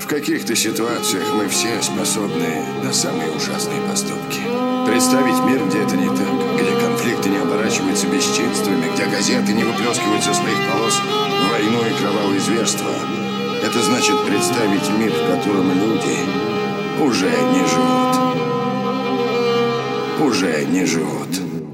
В каких-то ситуациях мы все способны на самые ужасные поступки. Представить мир, где это не так, где конфликты не оборачиваются бесчинствами, где газеты не выплескивают со своих полос войну и кровавые зверства. Это значит представить мир, в котором люди уже не живут. Уже не живут.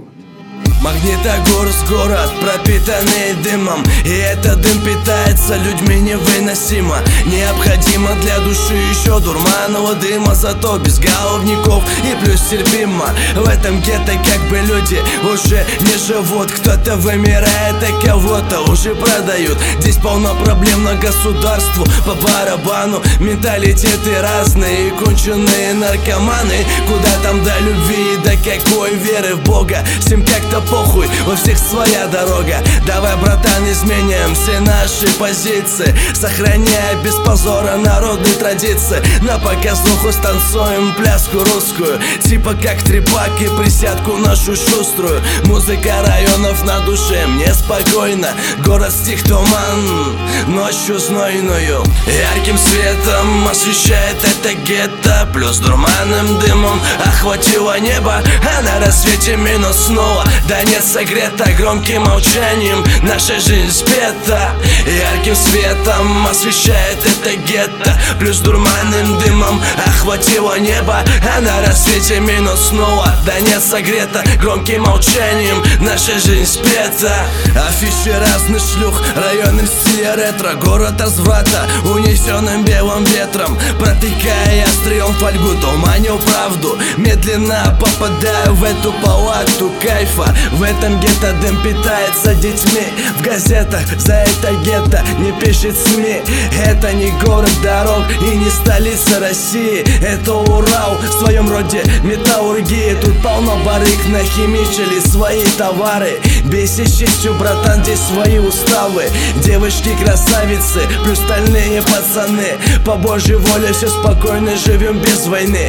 Магнитогорск, город, пропитанный дымом, и этот дым питается людьми невыносимо. Необходимо для души еще дурманного дыма, зато без головников и плюс терпимо. В этом гетто как бы люди уже не живут. Кто-то вымирает, а кого-то уже продают. Здесь полно проблем на государству по барабану. Менталитеты разные, конченые наркоманы. Куда там до любви, до какой веры в Бога? Всем как-то похуй, у всех своя дорога. Давай, братан, изменим все наши позиции, сохраняя без позора народные традиции. На показуху станцуем пляску русскую, типа как трепак и присядку нашу шуструю. Музыка районов на душе, мне спокойно. Город стих туман, ночью знойную. Ярким светом освещает это гетто, плюс дурманным дымом охватило небо, а на рассвете минус снова. Да нет, согрета громким молчанием, наша жизнь спета. Ярким светом освещает это гетто, плюс дурманным дымом охватило небо, а на рассвете минус снова. Да нет, согрета громким молчанием, наша жизнь спета. Афиши разных шлюх, районы в стиле ретро. Город разврата, унесенным белым ветром. Протыкая острием фольгу, туманил правду. Медленно попадаю в эту палату кайфа. В этом гетто дым питается детьми. В газетах за это гетто не пишет СМИ. Это не город дорог и не столица России. Это Урал, в своем роде металлургии. Тут полно барыг, нахимичили свои товары. Бейся с честью, братан, здесь свои уставы. Девочки красавицы, плюс стальные пацаны. По божьей воле все спокойно живем без войны.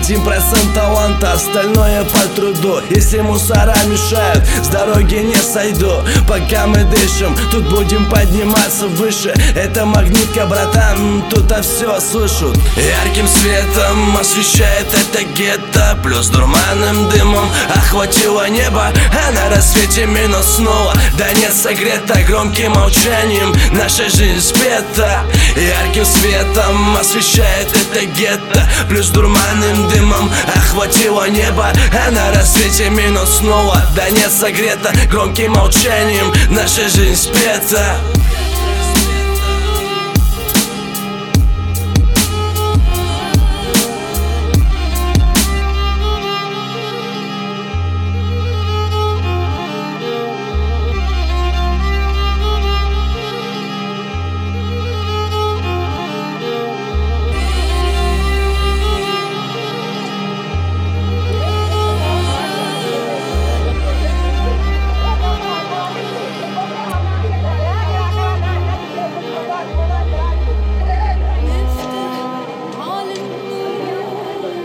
1% таланта, остальное по труду. Если мусора мешают, с дороги не сойду. Пока мы дышим, тут будем подниматься выше. Это магнитка, братан, тут-то все слышат. Ярким светом освещает это гетто, плюс дурманным дымом охватило небо, а на рассвете минус снова. Да нет, согрета громким молчанием, наша жизнь спета. Ярким светом освещает это гетто, плюс дурманным дымом охватило небо, а на рассвете минус снова. Да нет, согрета громким молчанием, наша жизнь спета.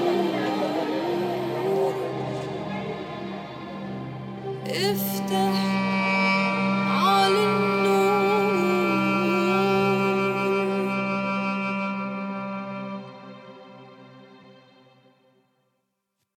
افتح